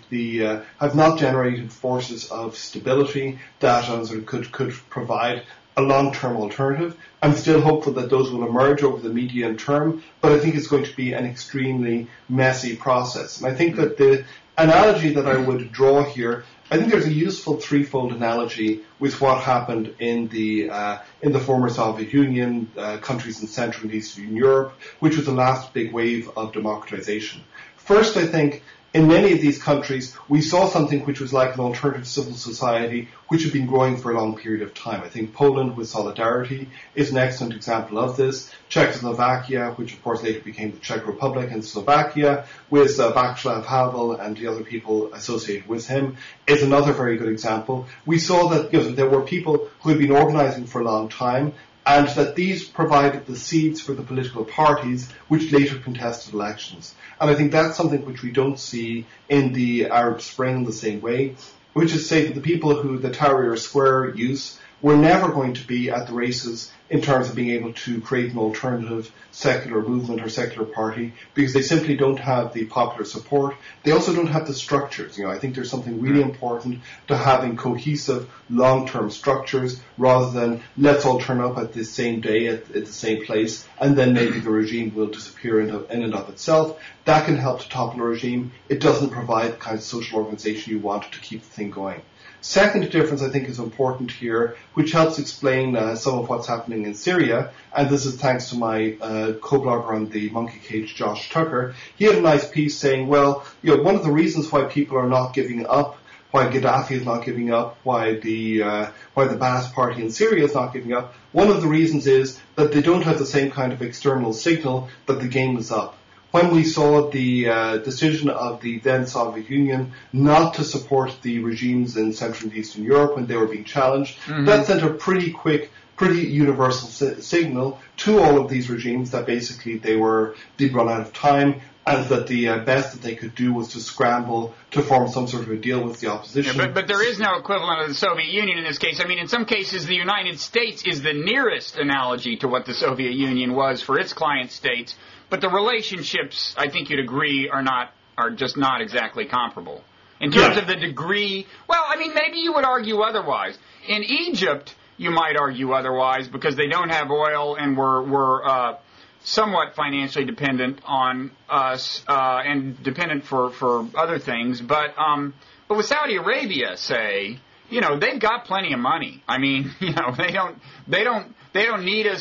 forces of stability that sort of could provide a long-term alternative. I'm still hopeful that those will emerge over the medium term, but I think it's going to be an extremely messy process. And I think that the analogy that I would draw here, I think there's a useful threefold analogy with what happened in the former Soviet Union, countries in Central and Eastern Europe, which was the last big wave of democratization. First, I think in many of these countries, we saw something which was like an alternative civil society, which had been growing for a long period of time. I think Poland with Solidarity is an excellent example of this. Czechoslovakia, which of course later became the Czech Republic, and Slovakia with Václav Havel and the other people associated with him is another very good example. We saw that there were people who had been organizing for a long time, and that these provided the seeds for the political parties which later contested elections. And I think that's something which we don't see in the Arab Spring in the same way, which is to say that the people who the Tahrir Square use were never going to be at the races in terms of being able to create an alternative secular movement or secular party, because they simply don't have the popular support. They also don't have the structures. I think there's something really important to having cohesive long-term structures rather than let's all turn up at the same day at the same place and then maybe the regime will disappear in and of itself. That can help to topple a regime. It doesn't provide the kind of social organization you want to keep the thing going. Second difference I think is important here, which helps explain some of what's happening in Syria, and this is thanks to my co-blogger on the Monkey Cage, Josh Tucker. He had a nice piece saying, well, one of the reasons why people are not giving up, why Gaddafi is not giving up, why the Ba'ath Party in Syria is not giving up, one of the reasons is that they don't have the same kind of external signal that the game is up. When we saw the decision of the then Soviet Union not to support the regimes in Central and Eastern Europe when they were being challenged, that sent a pretty quick, pretty universal signal to all of these regimes that basically they'd run out of time, and that the best that they could do was to scramble to form some sort of a deal with the opposition. Yeah, but there is no equivalent of the Soviet Union in this case. I mean, in some cases, the United States is the nearest analogy to what the Soviet Union was for its client states. But the relationships, I think you'd agree, are just not exactly comparable. In terms of the degree, well, I mean, maybe you would argue otherwise. In Egypt, you might argue otherwise because they don't have oil and we're somewhat financially dependent on us and dependent for other things. But with Saudi Arabia, say, they've got plenty of money. I mean, they don't need us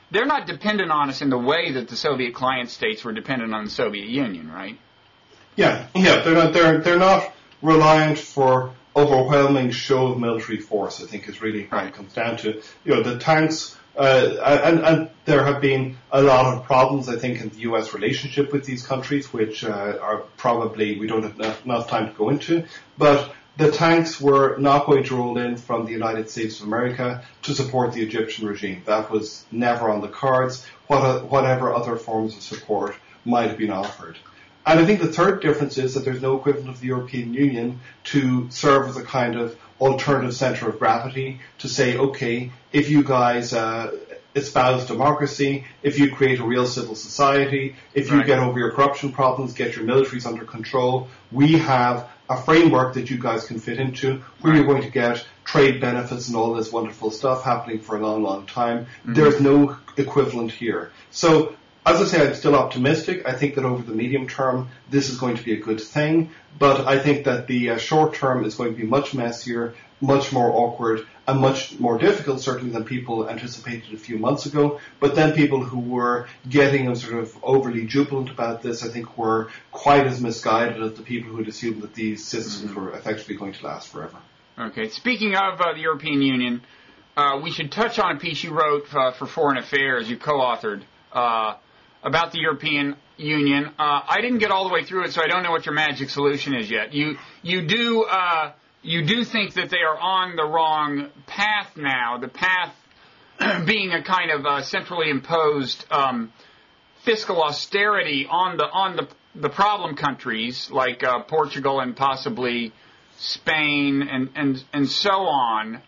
they're not dependent on us in the way that the Soviet client states were dependent on the Soviet Union, right? Yeah. They're not reliant for overwhelming show of military force, I think is really what it comes down to. The tanks, and there have been a lot of problems, I think, in the U.S. relationship with these countries, which are probably, we don't have enough time to go into, but the tanks were not going to roll in from the United States of America to support the Egyptian regime. That was never on the cards, whatever other forms of support might have been offered. And I think the third difference is that there's no equivalent of the European Union to serve as a kind of alternative centre of gravity to say, okay, if you guys espouse democracy, if you create a real civil society, if you get over your corruption problems, get your militaries under control, we have a framework that you guys can fit into where you're going to get trade benefits and all this wonderful stuff happening for a long, long time. Mm-hmm. There's no equivalent here. So, as I say, I'm still optimistic. I think that over the medium term, this is going to be a good thing. But I think that the short term is going to be much messier, much more awkward, and much more difficult, certainly, than people anticipated a few months ago. But then people who were getting sort of overly jubilant about this, I think, were quite as misguided as the people who had assumed that these systems were effectively going to last forever. Okay. Speaking of the European Union, we should touch on a piece you wrote for Foreign Affairs, you co-authored, about the European Union. I didn't get all the way through it, so I don't know what your magic solution is yet. You do think that they are on the wrong path now, the path being a kind of centrally imposed fiscal austerity on the problem countries like Portugal and possibly Spain and so on.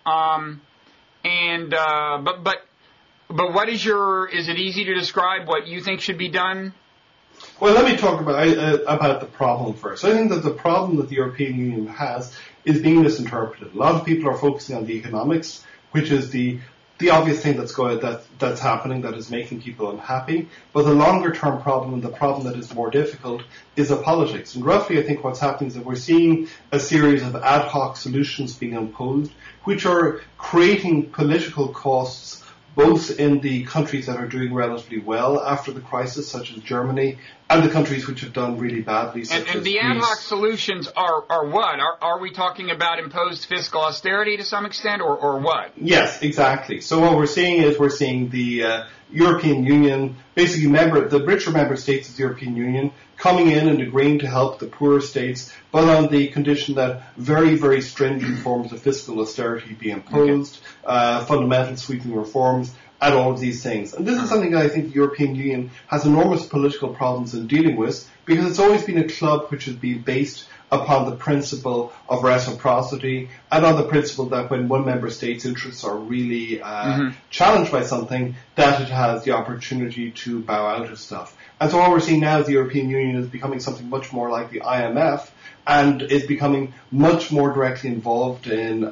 But what is it easy to describe what you think should be done? Well, let me talk about the problem first. I think that the problem that the European Union has is being misinterpreted. A lot of people are focusing on the economics, which is the obvious thing that's happening that is making people unhappy. But the longer term problem and the problem that is more difficult is the politics. And roughly, I think what's happening is that we're seeing a series of ad hoc solutions being imposed, which are creating political costs both in the countries that are doing relatively well after the crisis, such as Germany, and the countries which have done really badly, such as And the Greece. ad hoc solutions are what? Are we talking about imposed fiscal austerity to some extent, or what? Yes, exactly. So what we're seeing is the European Union, basically the richer member states of the European Union, coming in and agreeing to help the poorer states, but on the condition that very, very stringent forms of fiscal austerity be imposed, fundamental sweeping reforms, and all of these things. And this is something that I think the European Union has enormous political problems in dealing with, because it's always been a club which has been based upon the principle of reciprocity and on the principle that when one member state's interests are really challenged by something, that it has the opportunity to bow out of stuff. And so what we're seeing now is the European Union is becoming something much more like the IMF and is becoming much more directly involved in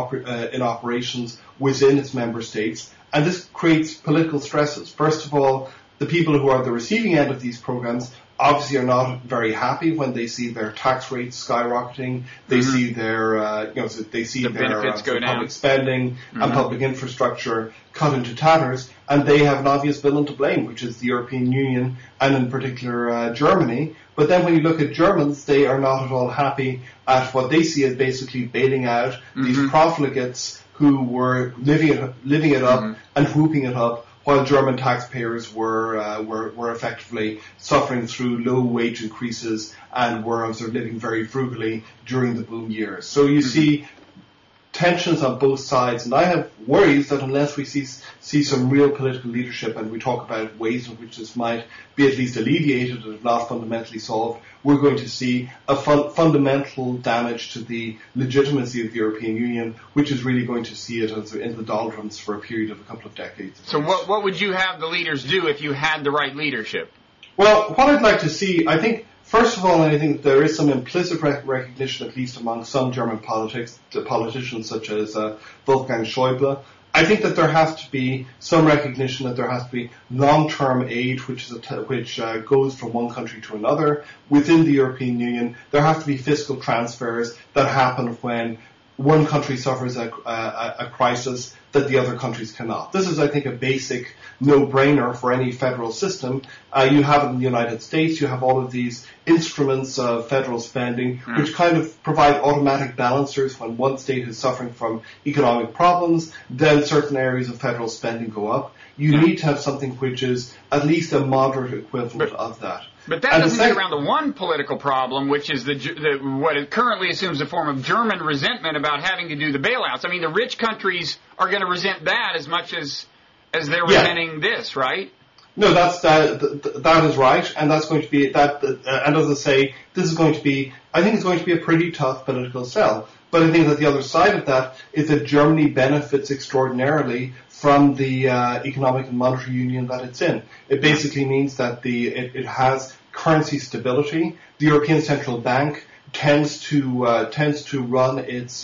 operations within its member states. And this creates political stresses. First of all, the people who are the receiving end of these programs obviously are not very happy when they see their tax rates skyrocketing. They see their, benefits go down. Public spending and public infrastructure cut into tatters, and they have an obvious villain to blame, which is the European Union and in particular Germany. But then when you look at Germans, they are not at all happy at what they see as basically bailing out these profligates who were living it up and whooping it up, while German taxpayers were effectively suffering through low wage increases and were sort of living very frugally during the boom years. So you see tensions on both sides, and I have worries that unless we see some real political leadership and we talk about ways in which this might be at least alleviated, if not fundamentally solved, we're going to see a fundamental damage to the legitimacy of the European Union, which is really going to see it as in the doldrums for a period of a couple of decades. So what would you have the leaders do if you had the right leadership? Well, what I'd like to see, I think, first of all, I think there is some implicit recognition, at least among some German politicians such as Wolfgang Schäuble. I think that there has to be some recognition that there has to be long-term aid which goes from one country to another. Within the European Union, there have to be fiscal transfers that happen when one country suffers a crisis that the other countries cannot. This is, I think, a basic no-brainer for any federal system. You have it in the United States. You have all of these instruments of federal spending, which kind of provide automatic balancers when one state is suffering from economic problems. Then certain areas of federal spending go up. You need to have something which is at least a moderate equivalent of that. But that doesn't get around the one political problem, which is what it currently assumes a form of German resentment about having to do the bailouts. I mean, the rich countries are going to resent that as much as they're resenting this, right? No, that is right, and that's going to be that. And as I say, this is going to be. I think it's going to be a pretty tough political sell. But I think that the other side of that is that Germany benefits extraordinarily from the economic and monetary union that it's in. It basically means that it has currency stability. The European Central Bank tends to run its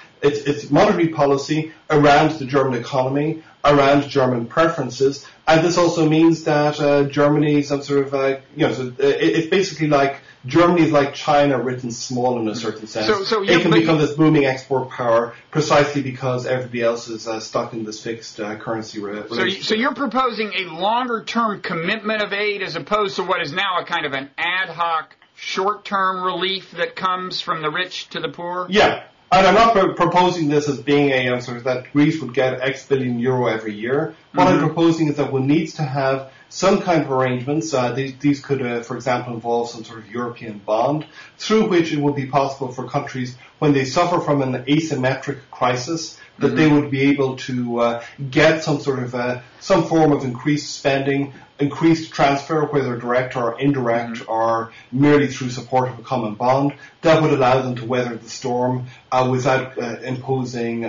monetary policy around the German economy, around German preferences, and this also means that Germany, some sort of it's basically like Germany is like China written small in a certain sense. So it can become this booming export power precisely because everybody else is stuck in this fixed currency relationship. So you're proposing a longer-term commitment of aid as opposed to what is now a kind of an ad hoc short-term relief that comes from the rich to the poor? Yeah. And I'm not proposing this as being a sort of that Greece would get X billion euro every year. What I'm proposing is that one needs to have some kind of arrangements. These could, for example, involve some sort of European bond through which it would be possible for countries, when they suffer from an asymmetric crisis, that they would be able to get some sort of some form of increased spending, increased transfer, whether direct or indirect, or merely through support of a common bond, that would allow them to weather the storm without imposing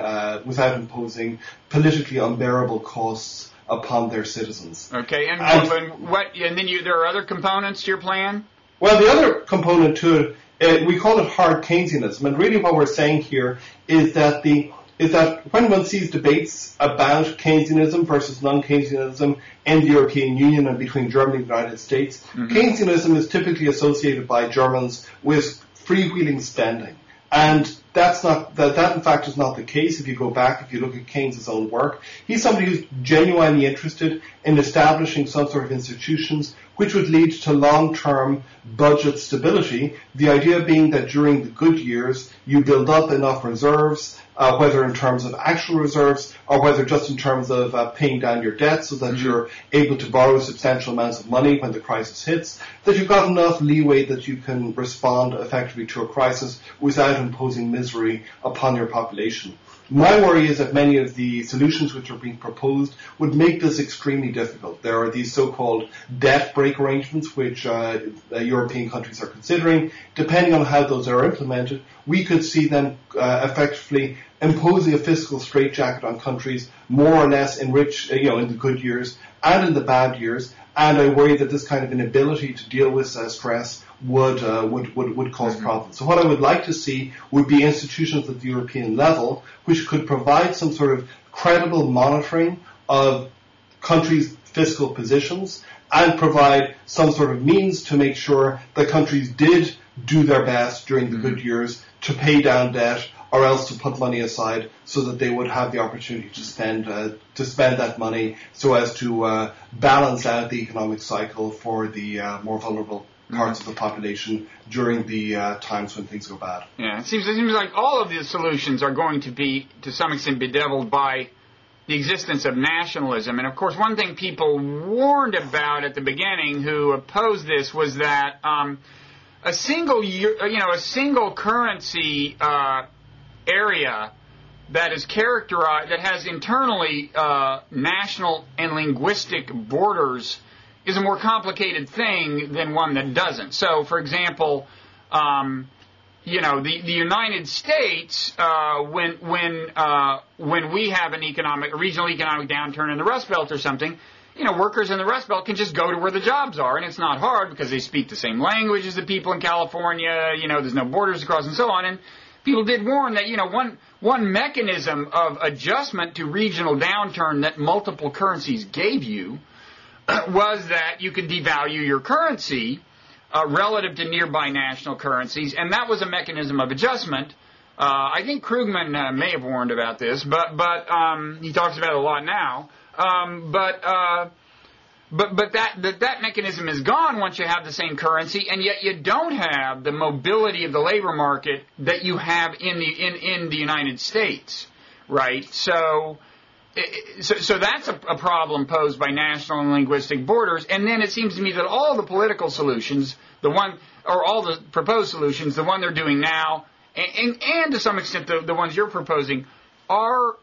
politically unbearable costs upon their citizens. Okay, and then there are other components to your plan? Well, the other component to it, we call it hard Keynesianism, and really what we're saying here is that when one sees debates about Keynesianism versus non-Keynesianism in the European Union and between Germany and the United States, Keynesianism is typically associated by Germans with freewheeling spending. And that in fact is not the case. If you go back, if you look at Keynes' own work, he's somebody who's genuinely interested in establishing some sort of institutions which would lead to long-term budget stability. The idea being that during the good years, you build up enough reserves, whether in terms of actual reserves or whether just in terms of paying down your debt so that you're able to borrow substantial amounts of money when the crisis hits, that you've got enough leeway that you can respond effectively to a crisis without imposing misery upon your population. My worry is that many of the solutions which are being proposed would make this extremely difficult. There are these so-called debt break arrangements which European countries are considering. Depending on how those are implemented, we could see them effectively imposing a fiscal straitjacket on countries more or less in the good years and in the bad years. And I worry that this kind of inability to deal with stress would cause problems. So what I would like to see would be institutions at the European level which could provide some sort of credible monitoring of countries' fiscal positions and provide some sort of means to make sure that countries did do their best during the good years to pay down debt or else to put money aside so that they would have the opportunity to spend that money so as to balance out the economic cycle for the more vulnerable parts of the population during the times when things go bad. Yeah, it seems like all of the solutions are going to be, to some extent, bedeviled by the existence of nationalism. And of course, one thing people warned about at the beginning who opposed this was that a single currency area that is characterized, that has internally national and linguistic borders, is a more complicated thing than one that doesn't. So, for example, the United States, when we have a regional economic downturn in the Rust Belt or something, workers in the Rust Belt can just go to where the jobs are, and it's not hard because they speak the same language as the people in California. There's no borders across and so on. And people did warn that one mechanism of adjustment to regional downturn that multiple currencies gave you was that you could devalue your currency relative to nearby national currencies, and that was a mechanism of adjustment I think Krugman may have warned about this, but he talks about it a lot now. But that mechanism is gone once you have the same currency, and yet you don't have the mobility of the labor market that you have in the United States, right? So that's a problem posed by national and linguistic borders. And then it seems to me that all the political solutions, all the proposed solutions, the one they're doing now, and to some extent the ones you're proposing, are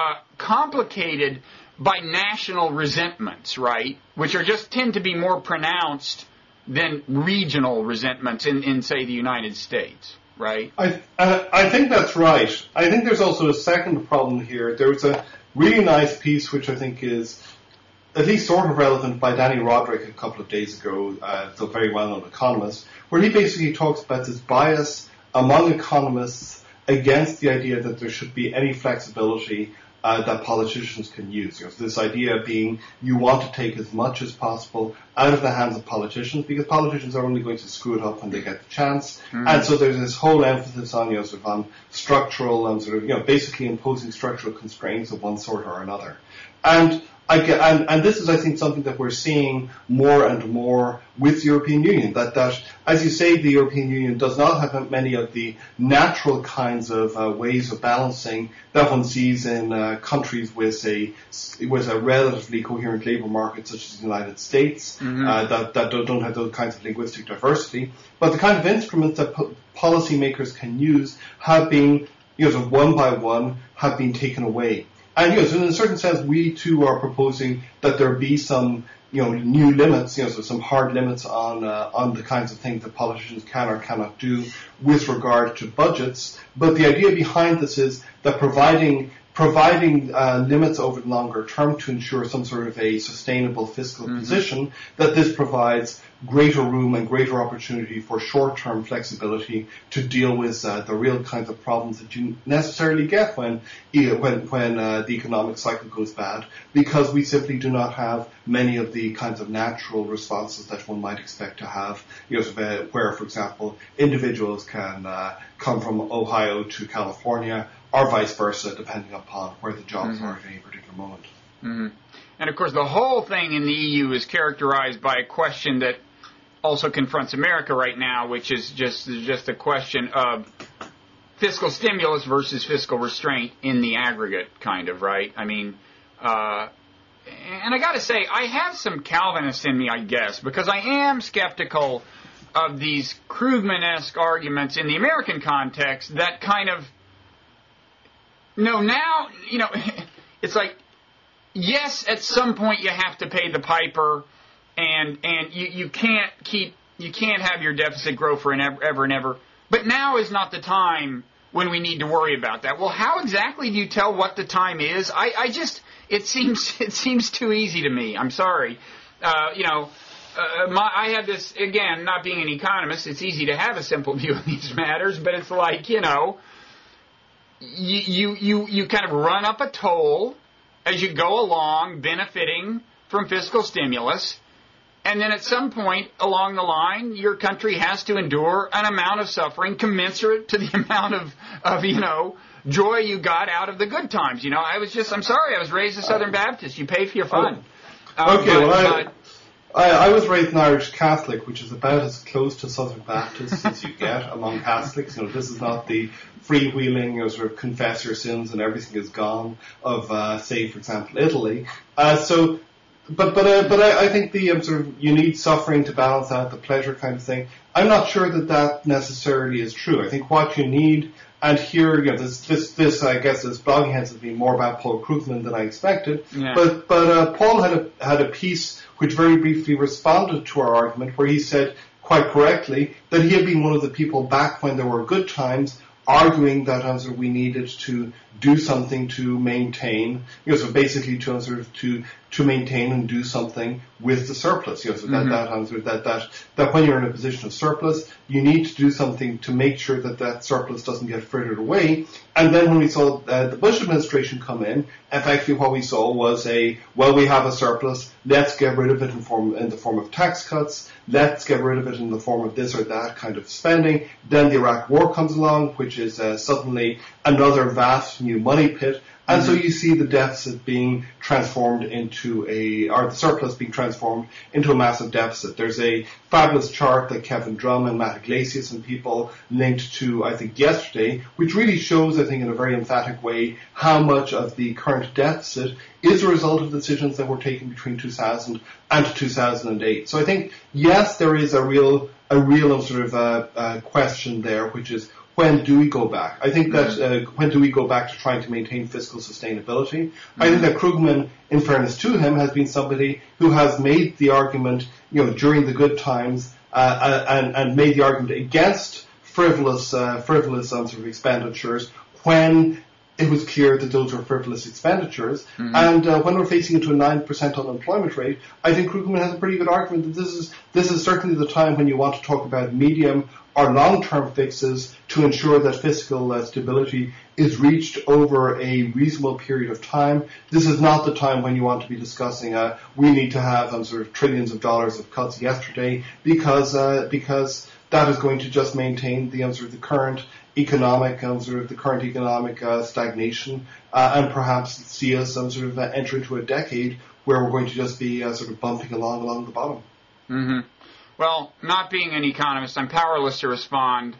complicated by national resentments, right? Which tend to be more pronounced than regional resentments in say, the United States, right? I think that's right. I think there's also a second problem here. There was a really nice piece which I think is at least sort of relevant by Danny Roderick a couple of days ago, the very well-known economist, where he basically talks about this bias among economists against the idea that there should be any flexibility that politicians can use. So this idea being you want to take as much as possible out of the hands of politicians because politicians are only going to screw it up when they get the chance. Mm-hmm. And so there's this whole emphasis on, on structural and basically imposing structural constraints of one sort or another. And this is, I think, something that we're seeing more and more with the European Union, that as you say, the European Union does not have many of the natural kinds of ways of balancing that one sees in countries with a relatively coherent labour market such as the United States, mm-hmm. that don't have those kinds of linguistic diversity. But the kind of instruments that policymakers can use have been, one by one, have been taken away. And so in a certain sense, we too are proposing that there be some, new limits, so some hard limits on the kinds of things that politicians can or cannot do with regard to budgets. But the idea behind this is that providing limits over the longer term to ensure some sort of a sustainable fiscal mm-hmm. position, that this provides greater room and greater opportunity for short-term flexibility to deal with the real kinds of problems that you necessarily get when the economic cycle goes bad, because we simply do not have many of the kinds of natural responses that one might expect to have, where, for example, individuals can come from Ohio to California, or vice versa, depending upon where the jobs mm-hmm. are at any particular moment. Mm-hmm. And, of course, the whole thing in the EU is characterized by a question that also confronts America right now, which is just a question of fiscal stimulus versus fiscal restraint in the aggregate, kind of, right? I mean, and I got to say, I have some Calvinist in me, I guess, because I am skeptical of these Krugman-esque arguments in the American context that kind of, it's like, yes, at some point you have to pay the piper, and you can't have your deficit grow for ever and ever. But now is not the time when we need to worry about that. Well, how exactly do you tell what the time is? It seems too easy to me. I'm sorry. I have this, again, not being an economist, it's easy to have a simple view of these matters, but it's like, you kind of run up a toll as you go along, benefiting from fiscal stimulus, and then at some point along the line, your country has to endure an amount of suffering commensurate to the amount of joy you got out of the good times. I'm sorry, I was raised a Southern Baptist. You pay for your fun. I was raised an Irish Catholic, which is about as close to Southern Baptist as you get among Catholics. This is not the freewheeling, sort of confess your sins and everything is gone of, say, for example, Italy. But I think the sort of you need suffering to balance out the pleasure kind of thing. I'm not sure that necessarily is true. I think what you need, and here, this I guess this blogging has been more about Paul Krugman than I expected. Yeah. But Paul had a piece which very briefly responded to our argument, where he said quite correctly that he had been one of the people back when there were good times arguing that we needed to do something to maintain, so basically to to maintain and do something with the surplus. So that when you're in a position of surplus, you need to do something to make sure that surplus doesn't get frittered away. And then when we saw the Bush administration come in, effectively what we saw was we have a surplus, let's get rid of it in the form of tax cuts, let's get rid of it in the form of this or that kind of spending. Then the Iraq War comes along, which is suddenly another vast new money pit. And so you see the deficit being transformed or the surplus being transformed into a massive deficit. There's a fabulous chart that Kevin Drum and Matt Iglesias and people linked to, I think, yesterday, which really shows, I think, in a very emphatic way, how much of the current deficit is a result of decisions that were taken between 2000 and 2008. So I think, yes, there is a real question there, which is, when do we go back? I think that when do we go back to trying to maintain fiscal sustainability? I think that Krugman, in fairness to him, has been somebody who has made the argument, during the good times, and made the argument against frivolous expenditures when it was clear that those were frivolous expenditures. And when we're facing into a 9% unemployment rate, I think Krugman has a pretty good argument that this is certainly the time when you want to talk about medium or long-term fixes to ensure that fiscal stability is reached over a reasonable period of time. This is not the time when you want to be discussing we need to have trillions of dollars of cuts yesterday because that is going to just maintain the current economic stagnation and perhaps see us enter into a decade where we're going to just be bumping along the bottom. Mm-hmm. Well, not being an economist, I'm powerless to respond.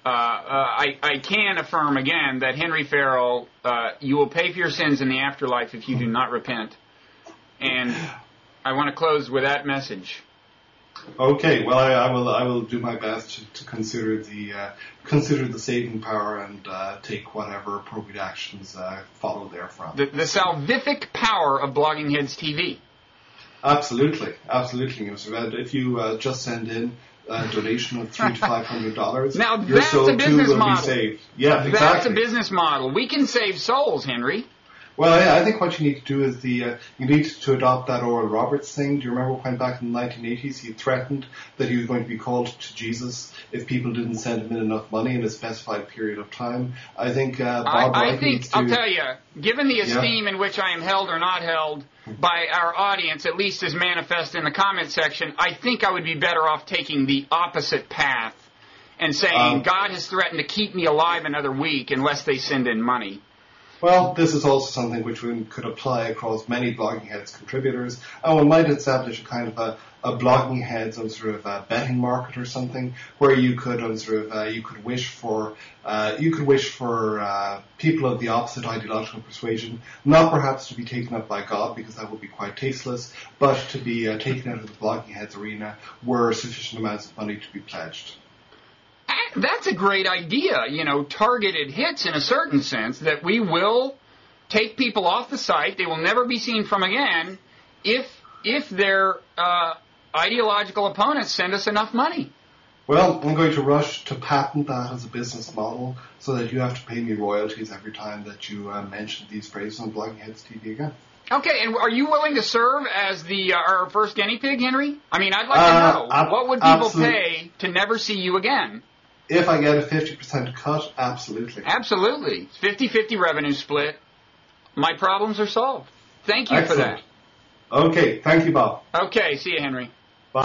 I can affirm again that Henry Farrell, you will pay for your sins in the afterlife if you do not repent. And I want to close with that message. Okay, well, I will do my best to consider the saving power and take whatever appropriate actions follow therefrom. The salvific power of Blogging Heads TV. Absolutely. If you just send in a donation of $300 to $500, now your that's soul a business too will model. Be saved. Yeah, exactly. That's a business model. We can save souls, Henry. Well, I think what you need to do is you need to adopt that Oral Roberts thing. Do you remember when back in the 1980s he threatened that he was going to be called to Jesus if people didn't send him in enough money in a specified period of time? I think Bob Wright needs to... I'll tell you, given the esteem in which I am held or not held by our audience, at least as manifest in the comment section, I think I would be better off taking the opposite path and saying God has threatened to keep me alive another week unless they send in money. Well, this is also something which we could apply across many Blogging Heads contributors, and we might establish a kind of a Blogging Heads a betting market or something where you could you could wish for people of the opposite ideological persuasion, not perhaps to be taken up by God because that would be quite tasteless, but to be taken out of the Blogging Heads arena where sufficient amounts of money to be pledged. That's a great idea, targeted hits in a certain sense, that we will take people off the site, they will never be seen from again, if their ideological opponents send us enough money. Well, I'm going to rush to patent that as a business model so that you have to pay me royalties every time that you mention these phrases on Blogging Heads TV again. Okay, and are you willing to serve as our first guinea pig, Henry? I mean, I'd like to know, what would people pay to never see you again? If I get a 50% cut, absolutely. Absolutely. It's 50-50 revenue split. My problems are solved. Thank you for that. Okay. Thank you, Bob. Okay. See you, Henry.